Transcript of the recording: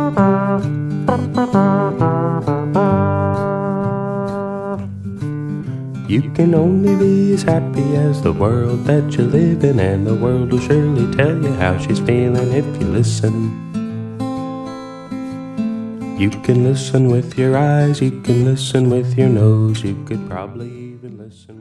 You can only be as happy as the world that you live in, and the world will surely tell you how she's feeling if you listen. You can listen with your eyes, you can listen with your nose, you could probably even listen